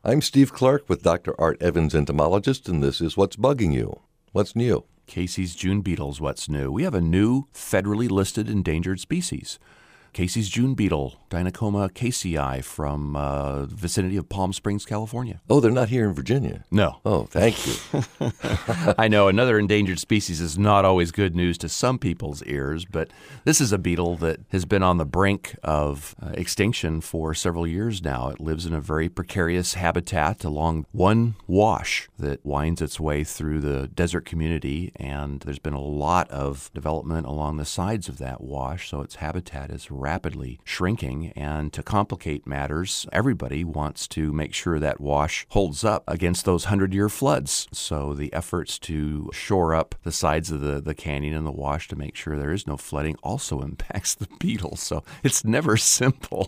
I'm Steve Clark with Dr. Art Evans, entomologist, and this is What's Bugging You? What's new? Casey's June beetle's what's new. We have a new federally listed endangered species. Casey's June beetle, Deinechoma casei, from the vicinity of Palm Springs, California. Oh, they're not here in Virginia. No. Oh, thank you. I know another endangered species is not always good news to some people's ears, but this is a beetle that has been on the brink of extinction for several years now. It lives in a very precarious habitat along one wash that winds its way through the desert community, and there's been a lot of development along the sides of that wash, so its habitat is rapidly shrinking. And to complicate matters, everybody wants to make sure that wash holds up against those 100-year floods. So the efforts to shore up the sides of the canyon and the wash to make sure there is no flooding also impacts the beetle. So it's never simple.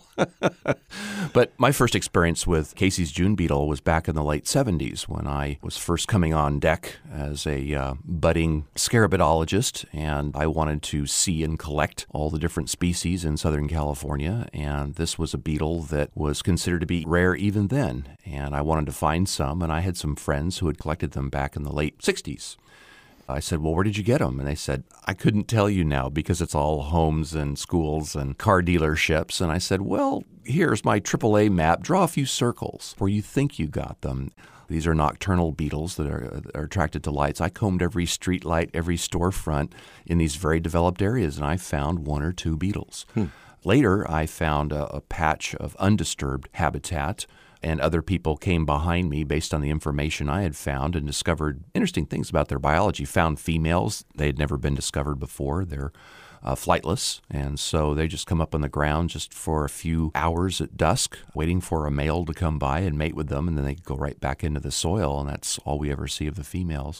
But my first experience with Casey's June beetle was back in the late 70s when I was first coming on deck as a budding scarabidologist, and I wanted to see and collect all the different species in Southern California, and this was a beetle that was considered to be rare even then, and I wanted to find some, and I had some friends who had collected them back in the late 60s. I said, well, where did you get them? And they said, I couldn't tell you now because it's all homes and schools and car dealerships. And I said, well, here's my AAA map. Draw a few circles where you think you got them. These are nocturnal beetles that are attracted to lights. I combed every street light, every storefront in these very developed areas, and I found one or two beetles. Later, I found a patch of undisturbed habitat, and other people came behind me based on the information I had found and discovered interesting things about their biology. Found females. They had never been discovered before. They're flightless, and so they just come up on the ground just for a few hours at dusk, waiting for a male to come by and mate with them, and then they go right back into the soil, and that's all we ever see of the females.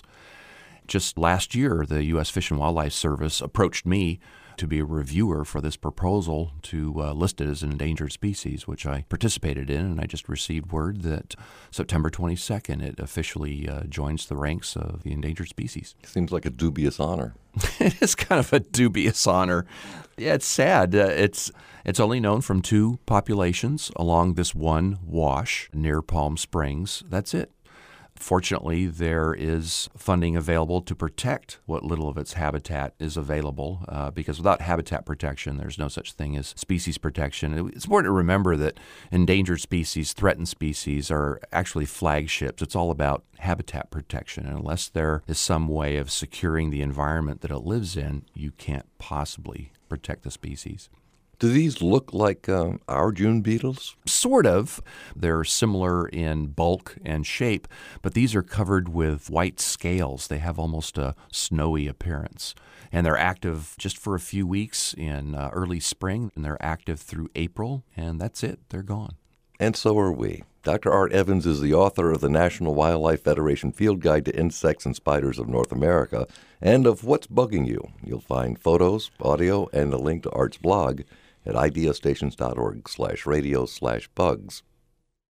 Just last year, the U.S. Fish and Wildlife Service approached me to be a reviewer for this proposal to list it as an endangered species, which I participated in, and I just received word that September 22nd it officially joins the ranks of the endangered species. Seems like a dubious honor. It is kind of a dubious honor. Yeah, it's sad. It's only known from two populations along this one wash near Palm Springs. That's it. Fortunately, there is funding available to protect what little of its habitat is available, because without habitat protection, there's no such thing as species protection. It's important to remember that endangered species, threatened species, are actually flagships. It's all about habitat protection, and unless there is some way of securing the environment that it lives in, you can't possibly protect the species. Do these look like our June beetles? Sort of. They're similar in bulk and shape, but these are covered with white scales. They have almost a snowy appearance. And they're active just for a few weeks in early spring, and they're active through April, and that's it. They're gone. And so are we. Dr. Art Evans is the author of the National Wildlife Federation Field Guide to Insects and Spiders of North America and of What's Bugging You. You'll find photos, audio, and a link to Art's blog at ideastations.org/radio/bugs.